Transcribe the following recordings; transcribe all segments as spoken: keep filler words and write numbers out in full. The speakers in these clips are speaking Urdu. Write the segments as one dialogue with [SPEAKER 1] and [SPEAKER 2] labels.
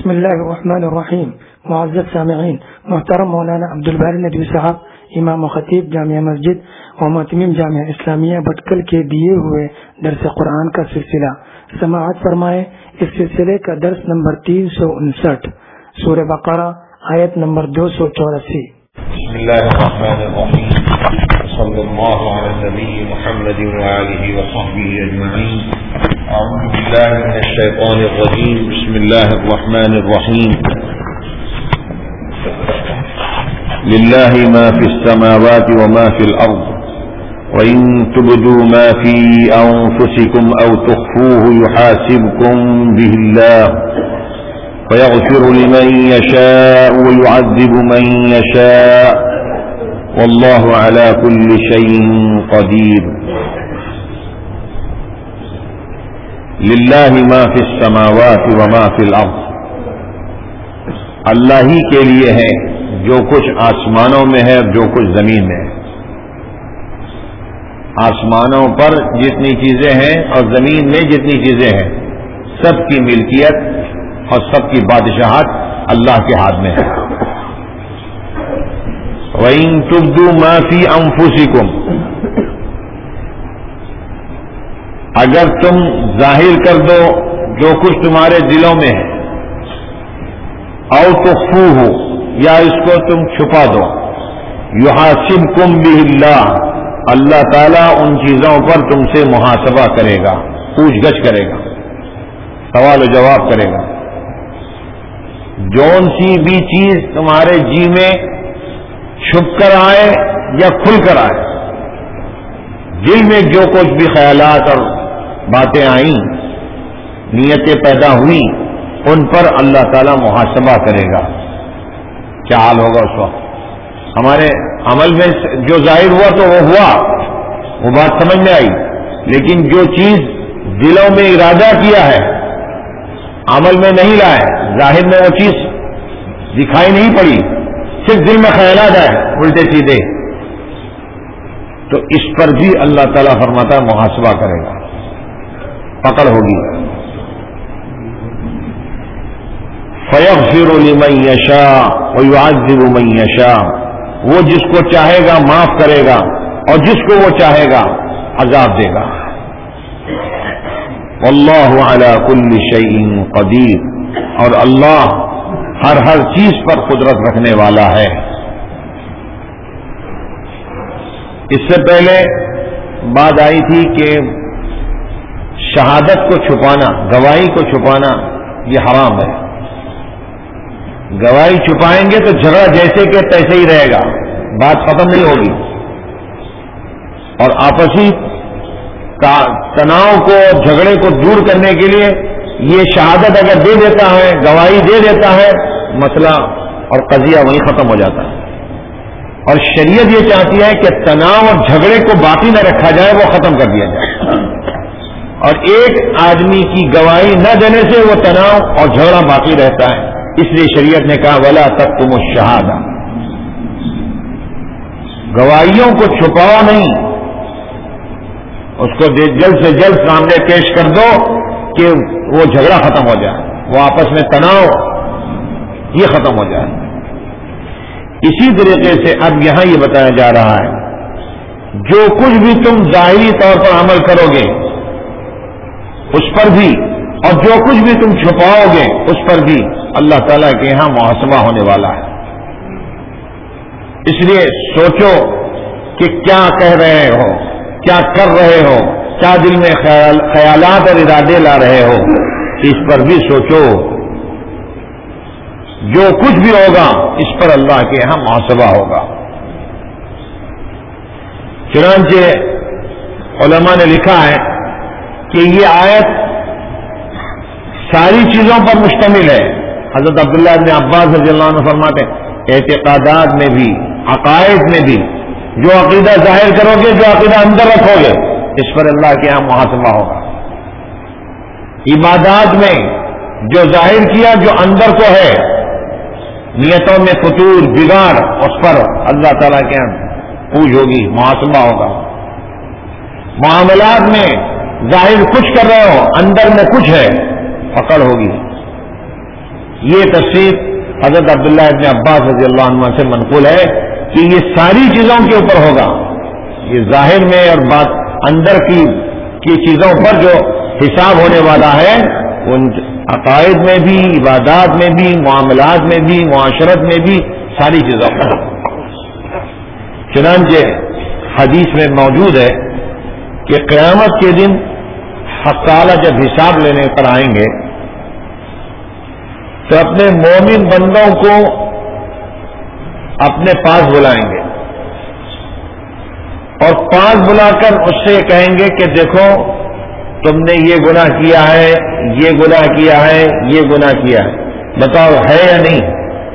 [SPEAKER 1] بسم اللہ الرحمن الرحیم. معزز سامعین، محترم مولانا عبدالباری ندوی صاحب، امام و خطیب جامعہ مسجد و معتمم جامعہ اسلامیہ بٹکل کے دیے ہوئے درس قرآن کا سلسلہ سماعت فرمائے. اس سلسلے کا درس نمبر تین سو انسٹھ، سورہ بقرہ، آیت نمبر دو سو چوراسی.
[SPEAKER 2] بسم اللہ الرحمن الرحیم. صلی اللہ علی النبی محمد وآلہ وصحبہ اجمعین. اعوذ باللہ من الشیطان الرجیم. بسم اللہ الرحمن الرحیم. للہ ما فی السماوات وما فی الارض وَإِن تُبْدُوا مَا فِي أَنفُسِكُمْ أَوْ تُخْفُوهُ يُحَاسِبْكُم بِهِ اللَّهُ فَيَغْفِرُ لِمَن يَشَاءُ وَيُعَذِّبُ مَن يَشَاءُ وَاللَّهُ عَلَى كُلِّ شَيْءٍ قَدِيرٌ. لِلَّهِ مَا فِي السَّمَاوَاتِ وَمَا فِي الْأَرْضِ. اللہ ہی کے لیے ہے جو کچھ آسمانوں میں ہے اور جو کچھ زمین میں ہے. آسمانوں پر جتنی چیزیں ہیں اور زمین میں جتنی چیزیں ہیں، سب کی ملکیت اور سب کی بادشاہت اللہ کے ہاتھ میں ہے. وَإِن تُبْدُوا مَا فِي أَنفُسِكُمْ، اگر تم ظاہر کر دو جو کچھ تمہارے دلوں میں ہے، أَوْ تُخْفُوهُ، یا اس کو تم چھپا دو، يُحَاسِبْكُم بِهِ اللَّهُ، اللہ تعالیٰ ان چیزوں پر تم سے محاسبہ کرے گا، پوچھ گچھ کرے گا، سوال و جواب کرے گا. جون سی بھی چیز تمہارے جی میں چھپ کر آئے یا کھل کر آئے، دل میں جو کچھ بھی خیالات اور باتیں آئیں، نیتیں پیدا ہوئی، ان پر اللہ تعالیٰ محاسبہ کرے گا. کیا حال ہوگا اس وقت؟ ہمارے عمل میں جو ظاہر ہوا تو وہ ہوا، وہ بات سمجھ میں آئی، لیکن جو چیز دلوں میں ارادہ کیا ہے، عمل میں نہیں لائے، ظاہر میں وہ چیز دکھائی نہیں پڑی، صرف دل میں خیالات آئے الٹے سیدھے، تو اس پر بھی اللہ تعالیٰ فرماتا ہے محاسبہ کرے گا، پکڑ ہوگی. فَيَغْفِرُ لِمَن يَشَاءُ وَيُعَذِّبُ مَن يَشَاءُ، وہ جس کو چاہے گا معاف کرے گا اور جس کو وہ چاہے گا عذاب دے گا. واللہ علی کل شیء قدیر، اور اللہ ہر ہر چیز پر قدرت رکھنے والا ہے. اس سے پہلے بات آئی تھی کہ شہادت کو چھپانا، گواہی کو چھپانا یہ حرام ہے. گواہی چھپائیں گے تو جھگڑا جیسے کہ تیسے ہی رہے گا، بات ختم نہیں ہوگی، اور آپسی تناؤ کو، جھگڑے کو دور کرنے کے لیے یہ شہادت اگر دے دیتا ہے، گواہی دے دیتا ہے، مسئلہ اور قضیہ وہیں ختم ہو جاتا ہے. اور شریعت یہ چاہتی ہے کہ تناؤ اور جھگڑے کو باقی نہ رکھا جائے، وہ ختم کر دیا جائے. اور ایک آدمی کی گواہی نہ دینے سے وہ تناؤ اور جھگڑا باقی رہتا ہے. اس لیے شریعت نے کہا وَلَا تَكْتُمُوا الشَّهَادَةَ، گواہیوں کو چھپاؤ نہیں، اس کو جلد سے جلد سامنے پیش کر دو کہ وہ جھگڑا ختم ہو جائے، وہ آپس میں تناؤ یہ ختم ہو جائے. اسی طریقے سے اب یہاں یہ بتایا جا رہا ہے جو کچھ بھی تم ظاہری طور پر عمل کرو گے اس پر بھی، اور جو کچھ بھی تم چھپاؤ گے اس پر بھی اللہ تعالیٰ کے یہاں محاسبہ ہونے والا ہے. اس لیے سوچو کہ کیا کہہ رہے ہو، کیا کر رہے ہو، کیا دل میں خیال خیالات اور ارادے لا رہے ہو، اس پر بھی سوچو. جو کچھ بھی ہوگا اس پر اللہ کے یہاں محاسبہ ہوگا. چنانچہ علماء نے لکھا ہے کہ یہ آیت ساری چیزوں پر مشتمل ہے. حضرت عبداللہ ابن عباس رضی اللہ عنہ فرماتے ہیں اعتقادات میں بھی، عقائد میں بھی، جو عقیدہ ظاہر کرو گے، جو عقیدہ اندر رکھو گے، اس پر اللہ کے یہاں محاسبہ ہوگا. عبادات میں جو ظاہر کیا، جو اندر کو ہے، نیتوں میں فتور، بگاڑ، اس پر اللہ تعالیٰ کے یہاں پوچھ ہوگی، محاسبہ ہوگا. معاملات میں ظاہر کچھ کر رہے ہو، اندر میں کچھ ہے، پکڑ ہوگی. یہ تفسیر حضرت عبداللہ ابن عباس رضی اللہ عنہ سے منقول ہے کہ یہ ساری چیزوں کے اوپر ہوگا. یہ ظاہر میں اور بات اندر کی کی چیزوں پر جو حساب ہونے والا ہے ان عقائد میں بھی, عبادات میں بھی, معاملات میں بھی, معاشرت میں بھی, ساری چیزوں پر. چنانچہ حدیث میں موجود ہے کہ قیامت کے دن حق تعالی جب حساب لینے پر آئیں گے تو اپنے مومن بندوں کو اپنے پاس بلائیں گے اور پاس بلا کر اس سے کہیں گے کہ دیکھو تم نے یہ گناہ کیا ہے, یہ گناہ کیا ہے, یہ گناہ کیا ہے, بتاؤ ہے یا نہیں.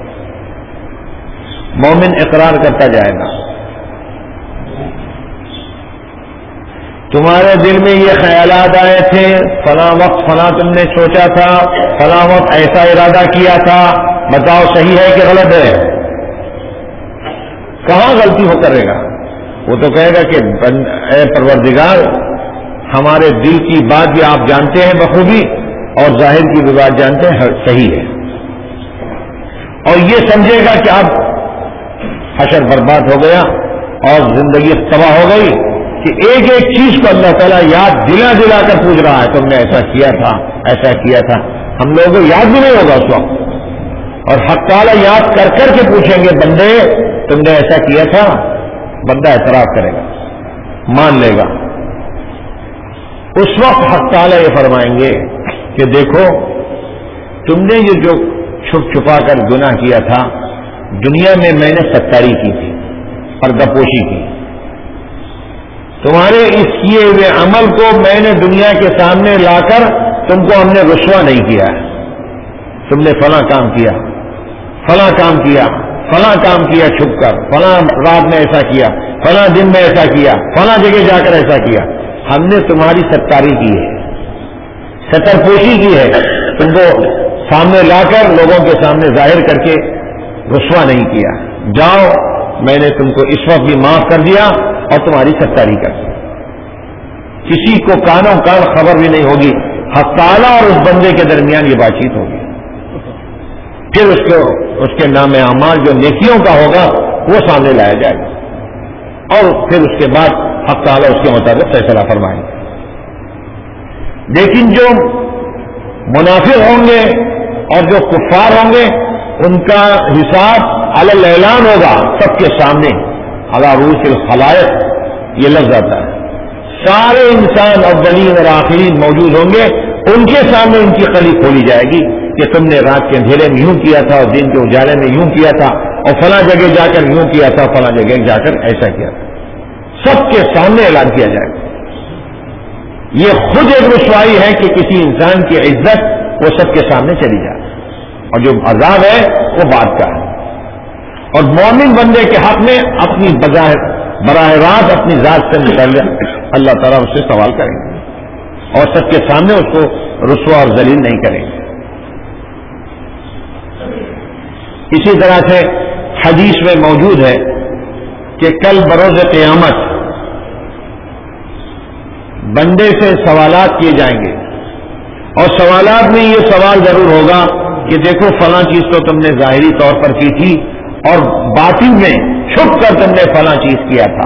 [SPEAKER 2] مومن اقرار کرتا جائے گا, تمہارے دل میں یہ خیالات آئے تھے, فلاں وقت فلاں تم نے سوچا تھا, فلاں وقت ایسا ارادہ کیا تھا, بتاؤ صحیح ہے کہ غلط ہے. کہاں غلطی ہو کرے گا؟ وہ تو کہے گا کہ اے پروردگار ہمارے دل کی بات بھی آپ جانتے ہیں بخوبی اور ظاہر کی بھی بات جانتے ہیں, صحیح ہے. اور یہ سمجھے گا کہ اب حشر برباد ہو گیا اور زندگی تباہ ہو گئی کہ ایک ایک چیز کو اللہ تعالیٰ یاد دلا دلا کر پوچھ رہا ہے, تم نے ایسا کیا تھا, ایسا کیا تھا. ہم لوگوں کو یاد بھی نہیں ہوگا اس وقت, اور حق تعالیٰ یاد کر کر کے پوچھیں گے بندے تم نے ایسا کیا تھا. بندہ اعتراف کرے گا, مان لے گا. اس وقت حق تعالیٰ یہ فرمائیں گے کہ دیکھو تم نے یہ جو چھپ چھپا کر گناہ کیا تھا دنیا میں میں نے ستاری کی تھی, پردہ پوشی کی. تمہارے اس کیے ہوئے عمل کو میں نے دنیا کے سامنے لا کر تم کو ہم نے رسوا نہیں کیا ہے. تم نے فلاں کام کیا, فلاں کام کیا, فلاں کام کیا چھپ کر, فلاں رات میں ایسا کیا, فلاں دن میں ایسا کیا, فلاں جگہ جا کر ایسا کیا. ہم نے تمہاری ستاری کی ہے, ستر پوشی کی ہے, تم کو سامنے لا کر لوگوں کے سامنے ظاہر کر کے رسوا نہیں کیا. جاؤ میں نے تم کو اس وقت بھی معاف کر دیا اور تمہاری ستاری کر دی. کسی کو کانوں کان خبر بھی نہیں ہوگی, حق تعالیٰ اور اس بندے کے درمیان یہ بات چیت ہوگی. پھر اس کو اس کے نام اعمال جو نیکیوں کا ہوگا وہ سامنے لایا جائے گا اور پھر اس کے بعد حق تعالیٰ اس کے مطابق فیصلہ فرمائیں گے. لیکن جو منافق ہوں گے اور جو کفار ہوں گے ان کا حساب علی الاعلان ہوگا سب کے سامنے. علی رؤوس الخلائق یہ لفظ آتا ہے, سارے انسان اولین اور آخرین موجود ہوں گے, ان کے سامنے ان کی خلی کھولی جائے گی کہ تم نے رات کے اندھیرے میں یوں کیا تھا اور دن کے اجالے میں یوں کیا تھا اور فلاں جگہ جا کر یوں کیا تھا, فلاں جگہ جا کر ایسا کیا تھا. سب کے سامنے اعلان کیا جائے گا. یہ خود ایک رسوائی ہے کہ کسی انسان کی عزت وہ سب کے سامنے چلی جائے, اور جو عذاب ہے وہ بات کا ہے. اور مومن بندے کے حق میں اپنی بظاہر براہ راست اپنی ذات سے متعلق اللہ تعالیٰ اس سے سوال کریں گے اور سب کے سامنے اس کو رسوا اور ذلیل نہیں کریں گے. اسی طرح سے حدیث میں موجود ہے کہ کل بروز قیامت بندے سے سوالات کیے جائیں گے اور سوالات میں یہ سوال ضرور ہوگا کہ دیکھو فلاں چیز تو تم نے ظاہری طور پر کی تھی اور باطن میں چھپ کر تم نے فلاں چیز کیا تھا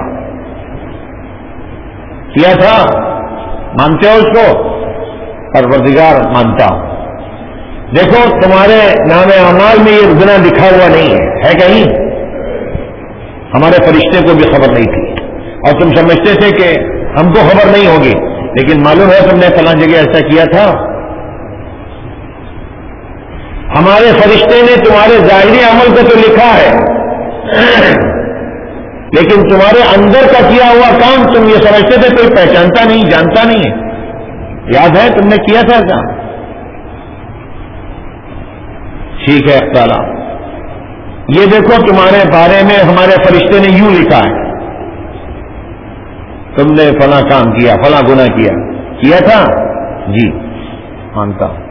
[SPEAKER 2] کیا تھا مانتے ہو اس کو؟ پروردگار مانتا ہوں. دیکھو تمہارے نام اعمال میں یہ گناہ لکھا ہوا نہیں ہے, ہے کہیں؟ ہمارے فرشتے کو بھی خبر نہیں تھی اور تم سمجھتے تھے کہ ہم کو خبر نہیں ہوگی, لیکن معلوم ہے تم نے فلاں جگہ ایسا کیا تھا. ہمارے فرشتے نے تمہارے ظاہری عمل کو تو لکھا ہے لیکن تمہارے اندر کا کیا ہوا کام تم یہ سمجھتے تھے کوئی پہچانتا نہیں, جانتا نہیں ہے. یاد ہے تم نے کیا تھا کام؟ ٹھیک ہے تعالیٰ, یہ دیکھو تمہارے بارے میں ہمارے فرشتے نے یوں لکھا ہے, تم نے فلاں کام کیا, فلاں گناہ کیا کیا تھا جی مانتا ہوں.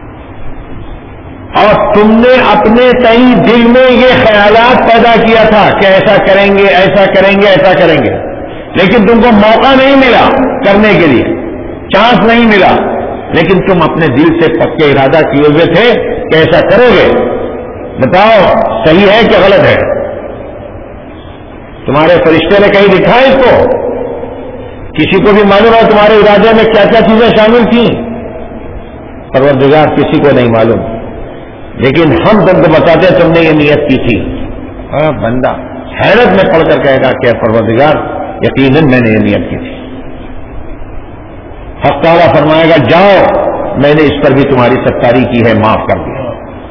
[SPEAKER 2] اور تم نے اپنے تئیں دل میں یہ خیالات پیدا کیا تھا کہ ایسا کریں گے, ایسا کریں گے, ایسا کریں گے, لیکن تم کو موقع نہیں ملا کرنے کے لیے, چانس نہیں ملا, لیکن تم اپنے دل سے پکے ارادہ کیے ہوئے تھے کہ ایسا کرو گے، بتاؤ صحیح ہے کہ غلط ہے؟ تمہارے فرشتے نے کہیں دکھا اس کو؟ کسی کو بھی معلوم ہے تمہارے ارادے میں کیا کیا چیزیں شامل تھیں؟ پروردگار کسی کو نہیں معلوم، لیکن ہم تم کو بتاتے ہیں تم نے یہ نیت کی تھی. ہاں بندہ حیرت میں پڑھ کر کہے گا کہ پروردگار یقیناً میں نے یہ نیت کی تھی. حق تعالیٰ فرمائے گا جاؤ میں نے اس پر بھی تمہاری ستاری کی ہے، معاف کر دیا،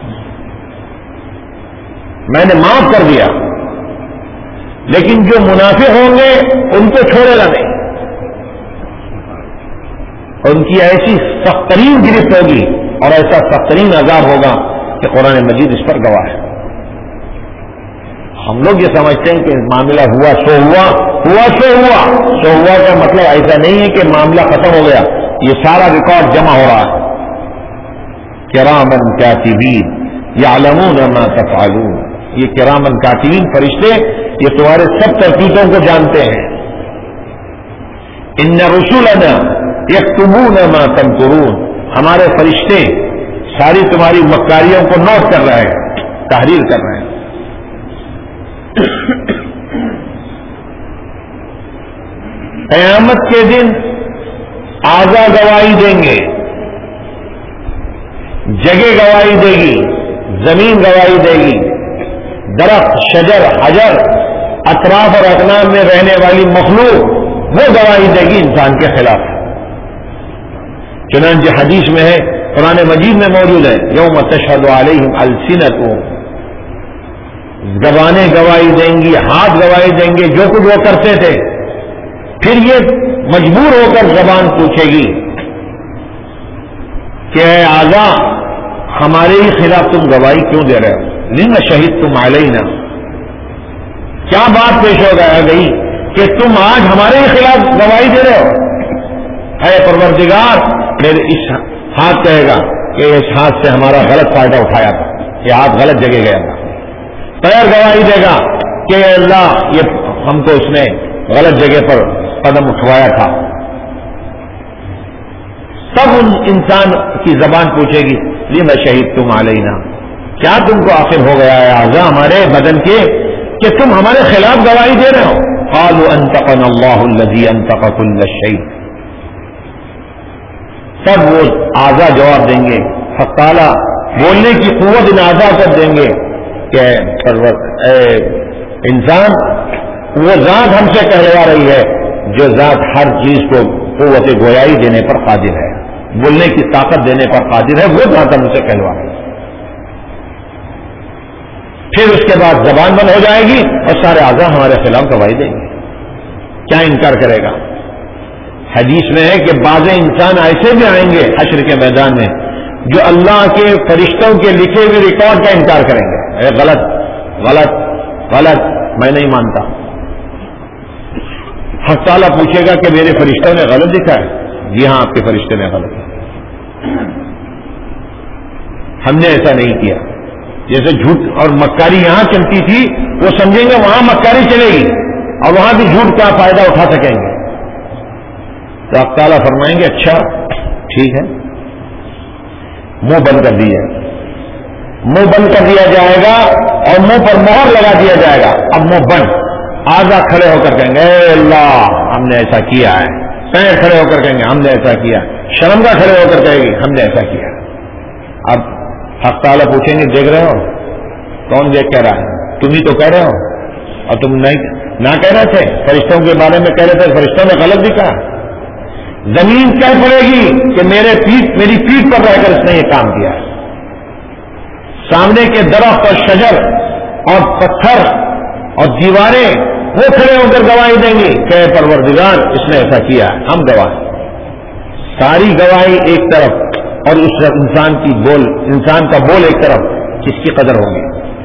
[SPEAKER 2] میں نے معاف کر دیا. لیکن جو منافق ہوں گے ان کو چھوڑے گا نہیں، ان کی ایسی سخت ترین گرفت ہوگی اور ایسا سخت ترین عذاب ہوگا کہ قرآن مجید اس پر گواہ ہے. ہم لوگ یہ سمجھتے ہیں کہ معاملہ ہوا سو ہوا، ہوا سو ہوا. سو ہوا کا مطلب ایسا نہیں ہے کہ معاملہ ختم ہو گیا، یہ سارا ریکارڈ جمع ہو رہا ہے. کرامن کاتبین یعلمون ما تفعلون، یہ کرامن کاتبین فرشتے یہ تمہارے سب ترتیبوں کو جانتے ہیں. ان رسولنا یکتبون ما تمکرون، ہمارے فرشتے ساری تمہاری مکاریوں کو نوٹ کر رہے ہیں، تحریر کر رہے ہیں. قیامت کے دن اعضا گواہی دیں گے، جگہ گواہی دے گی، زمین گواہی دے گی، درخت، شجر، حجر، اطراف اور اکنام میں رہنے والی مخلوق وہ گواہی دے گی انسان کے خلاف. چنانچہ حدیث میں ہے، قرآن مجید میں موجود ہے، یوم تشہد علیہم السنتہم، زبانیں گواہی دیں گی، ہاتھ گواہی دیں گے جو کچھ وہ کرتے تھے. پھر یہ مجبور ہو کر زبان پوچھے گی کہ اے اعضا ہمارے ہی خلاف تم گواہی کیوں دے رہے ہو؟ لم شہدتم علینا، کیا بات پیش ہو گئی کہ تم آج ہمارے ہی خلاف گواہی دے رہے ہو؟ اے پروردگار، میرے اس ہاتھ کہے گا کہ اس ہاتھ سے ہمارا غلط فائدہ اٹھایا تھا، یہ ہاتھ غلط جگہ گیا تھا. پیر گواہی دے گا کہ اللہ یہ ہم کو اس نے غلط جگہ پر قدم اٹھوایا تھا. تب ان انسان کی زبان پوچھے گی لما شہدتم علینا، کیا تم کو آخر ہو گیا ہے اعضاء ہمارے بدن کے کہ تم ہمارے خلاف گواہی دے رہے ہو؟ قالوا انطقنا اللہ الذی انطق کل شیء، تب وہ اعضاء جواب دیں گے، حق تعالیٰ بولنے کی قوت ان اعضاء کو دیں گے کہ اے انسان وہ ذات ہم سے کہلوا رہی ہے جو ذات ہر چیز کو قوت گویائی دینے پر قادر ہے، بولنے کی طاقت دینے پر قادر ہے، وہ ذات ہم سے کہلوا رہی ہے. پھر اس کے بعد زبان بند ہو جائے گی اور سارے اعضاء ہمارے خلاف گواہی دیں گے. کیا انکار کرے گا؟ حدیث میں ہے کہ بعض انسان ایسے بھی آئیں گے حشر کے میدان میں جو اللہ کے فرشتوں کے لکھے ہوئے ریکارڈ کا انکار کریں گے. اے غلط غلط غلط، میں نہیں مانتا. حق تعالیٰ پوچھے گا کہ میرے فرشتوں نے غلط لکھا ہے؟ جی ہاں آپ کے فرشتے نے غلط لکھا، ہم نے ایسا نہیں کیا. جیسے جھوٹ اور مکاری یہاں چلتی تھی وہ سمجھیں گے وہاں مکاری چلے گی اور وہاں بھی جھوٹ کا فائدہ اٹھا سکیں گے. تو حق تعالیٰ فرمائیں گے اچھا ٹھیک ہے، منہ بند کر دیا، منہ بند کر دیا جائے گا اور منہ پر مہر لگا دیا جائے گا. اب منہ بند. آزا کھڑے ہو کر کہیں گے اے اللہ ہم نے ایسا کیا ہے. پیر کھڑے ہو کر کہیں گے ہم نے ایسا کیا. شرمگاہ کھڑے ہو کر کہے گی ہم نے ایسا کیا. اب حق تعالیٰ پوچھیں گے دیکھ رہے ہو؟ کون دیکھ کہہ رہا ہے؟ تم ہی تو کہہ رہے ہو اور تم نہیں نہ کہہ رہے تھے، فرشتوں کے بارے میں کہہ رہے تھے، فرشتوں نے غلط بھی کہا. زمین کہہ پڑے گی کہ میرے پیٹ میری پیٹ پر رہ کر اس نے یہ کام کیا ہے. سامنے کے درخت اور شجر اور پتھر اور دیواریں وہ کھڑے ہو کر گواہی دیں گی کہ پروردگار اس نے ایسا کیا ہے، ہم گواہ. ساری گواہی ایک طرف اور اس انسان کی بول انسان کا بول ایک طرف، کس کی قدر ہوگی؟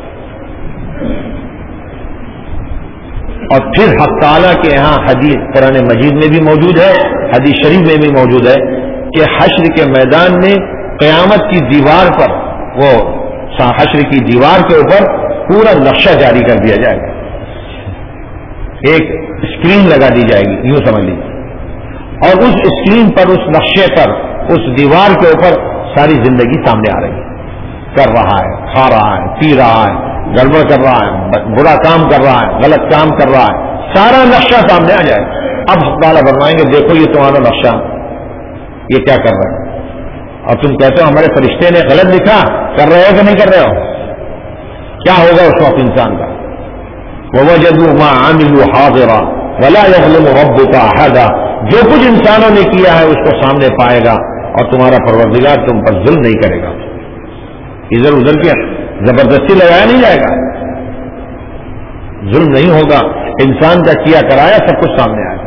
[SPEAKER 2] اور پھر حق تعالیٰ کے یہاں حدیث قرآن مجید میں بھی موجود ہے، حدیث شریف میں بھی موجود ہے کہ حشر کے میدان میں قیامت کی دیوار پر، وہ حشر کی دیوار کے اوپر پورا نقشہ جاری کر دیا جائے گا. ایک اسکرین لگا دی جائے گی، یوں سمجھ لیجیے، اور اس اسکرین پر، اس نقشے پر، اس دیوار کے اوپر ساری زندگی سامنے آ رہی ہے. کر رہا ہے، کھا رہا ہے، پی رہا ہے، گڑبڑ کر رہا ہے، برا کام کر رہا ہے، غلط کام کر رہا ہے، سارا نقشہ سامنے آ جائے. اب حق تعالیٰ فرمائیں گے دیکھو یہ تمہارا نقشہ، یہ کیا کر رہا ہے. اور تم کہتے ہو ہمارے فرشتے نے غلط لکھا، کر رہے ہو کہ نہیں کر رہے ہو؟ کیا ہوگا اس وقت انسان کا؟ وَوَجَدُوا مَا عَمِلُوا حَاضِرًا وَلَا يَظْلِمُ رَبُّكَ أَحَدًا. جو کچھ انسانوں نے کیا ہے اس کو سامنے پائے گا اور تمہارا پروردگار تم پر ظلم نہیں کرے گا. ادھر ادھر کیا زبردستی لگایا نہیں جائے گا، ظلم نہیں ہوگا، انسان کا کیا کرایا سب کچھ سامنے آئے گا.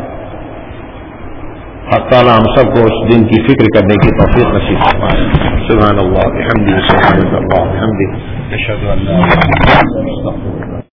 [SPEAKER 2] حق تعالیٰ ہم سب کو اس دن کی فکر کرنے کی توفیق نصیب فرمائے. سبحان اللہ بحمدہ، سبحان اللہ بحمدہ، اشہد ان لا الہ الا اللہ.